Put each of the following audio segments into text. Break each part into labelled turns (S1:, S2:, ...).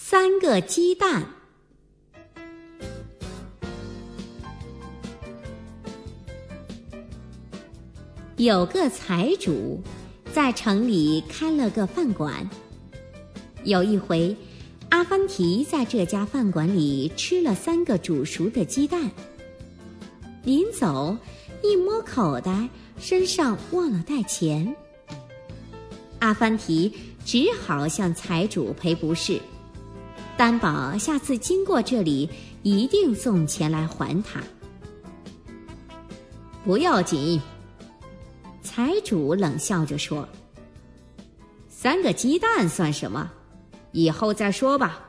S1: 3个鸡蛋。有个财主在城里开了个饭馆。有一回，阿凡提在这家饭馆里吃了3个煮熟的鸡蛋。临走，一摸口袋，身上忘了带钱。阿凡提只好向财主赔不是，担保下次经过这里一定送钱来还他。不要紧，财主冷笑着说，3个鸡蛋算什么？以后再说吧。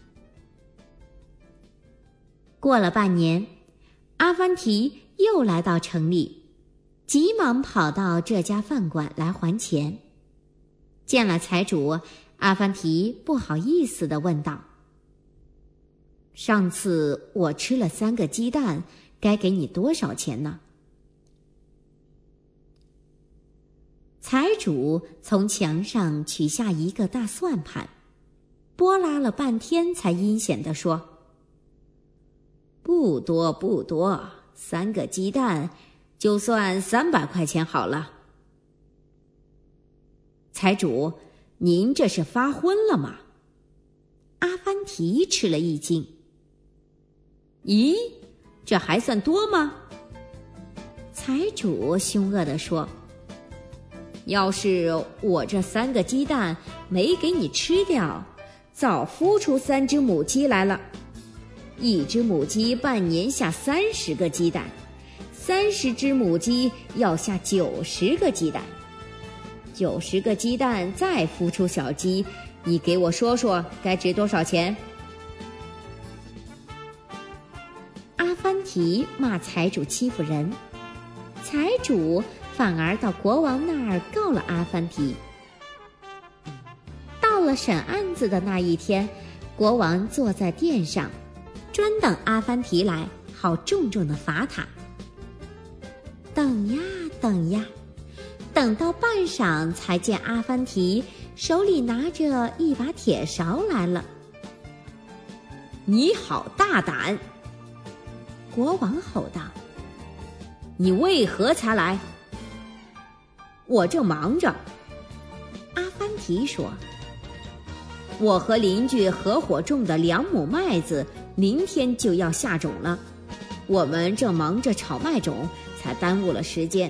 S1: 过了半年，阿凡提又来到城里，急忙跑到这家饭馆来还钱。见了财主，阿凡提不好意思地问道，上次我吃了3个鸡蛋，该给你多少钱呢？财主从墙上取下一个大算盘，拨拉了半天才阴险地说，不多不多，3个鸡蛋就算300块钱好了。财主，您这是发昏了吗？阿凡提吃了一惊。咦，这还算多吗？财主凶恶地说，要是我这3个鸡蛋没给你吃掉，早孵出3只母鸡来了。一只母鸡半年下30个鸡蛋，30只母鸡要下90个鸡蛋，90个鸡蛋再孵出小鸡，你给我说说该值多少钱？阿凡提骂财主欺负人，财主反而到国王那儿告了阿凡提。到了审案子的那一天，国王坐在殿上，专等阿凡提来，好重重的罚他。等呀等呀，等到半晌，才见阿凡提手里拿着一把铁勺来了。你好大胆！国王吼道，你为何才来？我正忙着。阿凡提说，我和邻居合伙种的2亩麦子明天就要下种了，我们正忙着炒麦种，才耽误了时间。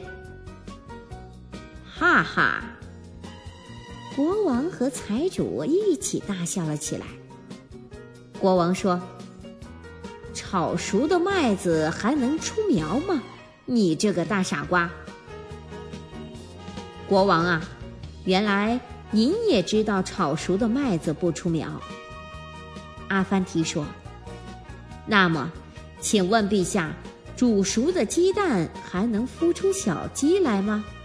S1: 哈哈！国王和财主一起大笑了起来。国王说，炒熟的麦子还能出苗吗？你这个大傻瓜！国王啊，原来您也知道炒熟的麦子不出苗。阿凡提说，那么请问陛下，煮熟的鸡蛋还能孵出小鸡来吗？